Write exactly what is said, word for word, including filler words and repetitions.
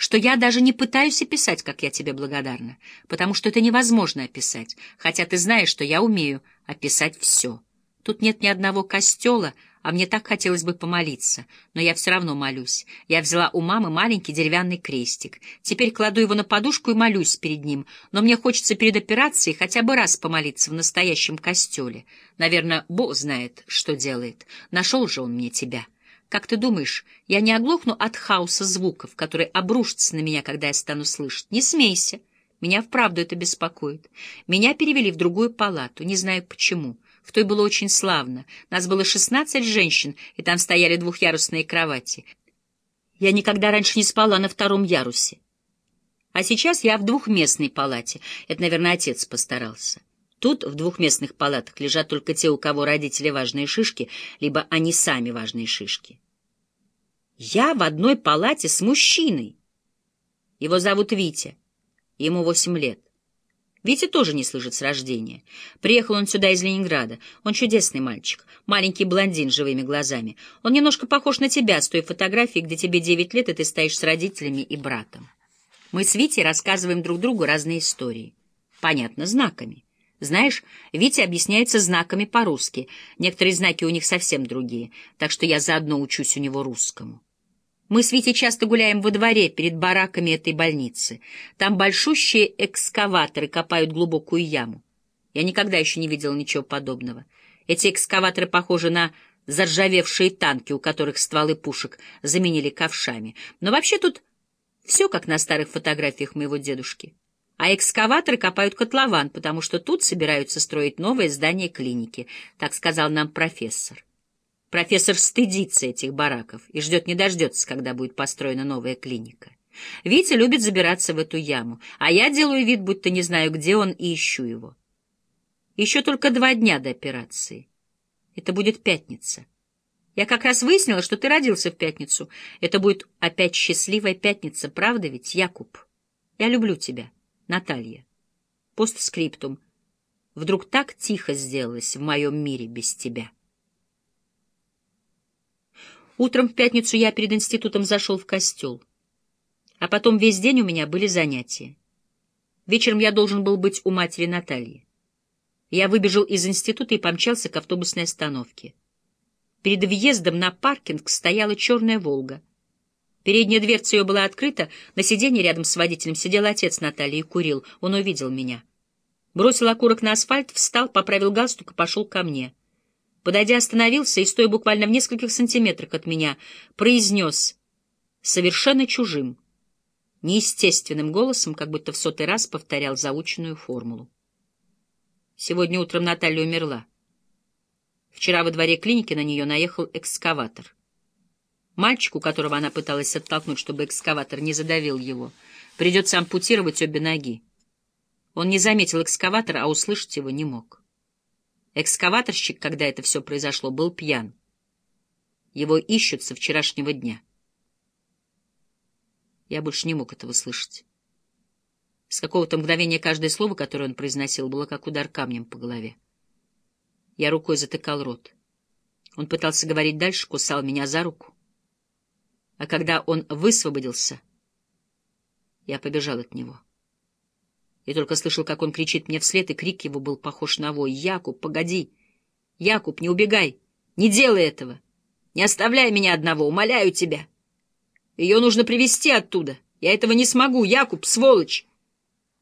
что я даже не пытаюсь описать, как я тебе благодарна, потому что это невозможно описать, хотя ты знаешь, что я умею описать все. Тут нет ни одного костела, а мне так хотелось бы помолиться, но я все равно молюсь. Я взяла у мамы маленький деревянный крестик. Теперь кладу его на подушку и молюсь перед ним, но мне хочется перед операцией хотя бы раз помолиться в настоящем костеле. Наверное, Бог знает, что делает. Нашел же он мне тебя. Как ты думаешь, я не оглохну от хаоса звуков, которые обрушатся на меня, когда я стану слышать? Не смейся. Меня вправду это беспокоит. Меня перевели в другую палату, не знаю почему. В той было очень славно. Нас было шестнадцать женщин, и там стояли двухъярусные кровати. Я никогда раньше не спала на втором ярусе. А сейчас я в двухместной палате. Это, наверное, отец постарался. Тут в двухместных палатах лежат только те, у кого родители важные шишки, либо они сами важные шишки. Я в одной палате с мужчиной. Его зовут Витя. Ему восемь лет. Витя тоже не слышит с рождения. Приехал он сюда из Ленинграда. Он чудесный мальчик, маленький блондин с живыми глазами. Он немножко похож на тебя с той фотографии, где тебе девять лет, и ты стоишь с родителями и братом. Мы с Витей рассказываем друг другу разные истории. Понятно, знаками. Знаешь, Витя объясняется знаками по-русски. Некоторые знаки у них совсем другие, так что я заодно учусь у него русскому. Мы с Витей часто гуляем во дворе перед бараками этой больницы. Там большущие экскаваторы копают глубокую яму. Я никогда еще не видел ничего подобного. Эти экскаваторы похожи на заржавевшие танки, у которых стволы пушек заменили ковшами. Но вообще тут все как на старых фотографиях моего дедушки. А экскаваторы копают котлован, потому что тут собираются строить новое здание клиники, так сказал нам профессор. Профессор стыдится этих бараков и ждет не дождется, когда будет построена новая клиника. Витя любит забираться в эту яму, а я делаю вид, будто не знаю, где он, и ищу его. Еще только два дня до операции. Это будет пятница. Я как раз выяснила, что ты родился в пятницу. Это будет опять счастливая пятница, правда ведь, Якуб? Я люблю тебя, Наталья. Постскриптум. Вдруг так тихо сделалось в моем мире без тебя. Утром в пятницу я перед институтом зашел в костел, а потом весь день у меня были занятия. Вечером я должен был быть у матери Натальи. Я выбежал из института и помчался к автобусной остановке. Перед въездом на паркинг стояла черная «Волга». Передняя дверца ее была открыта, на сиденье рядом с водителем сидел отец Натальи и курил. Он увидел меня. Бросил окурок на асфальт, встал, поправил галстук и пошел ко мне. Подойдя, остановился и, стоя буквально в нескольких сантиметрах от меня, произнес совершенно чужим, неестественным голосом, как будто в сотый раз повторял заученную формулу. Сегодня утром Наталья умерла. Вчера во дворе клиники на нее наехал экскаватор. Мальчику, которого она пыталась оттолкнуть, чтобы экскаватор не задавил его, придется ампутировать обе ноги. Он не заметил экскаватора, а услышать его не мог. Экскаваторщик, когда это все произошло, был пьян. Его ищут со вчерашнего дня. Я больше не мог этого слышать. С какого-то мгновения каждое слово, которое он произносил, было как удар камнем по голове. Я рукой затыкал рот. Он пытался говорить дальше, кусал меня за руку. А когда он высвободился, я побежал от него. И только слышал, как он кричит мне вслед, и крик его был похож на вой. «Якуб, погоди! Якуб, не убегай! Не делай этого! Не оставляй меня одного, умоляю тебя! Ее нужно привезти оттуда! Я этого не смогу! Якуб, сволочь!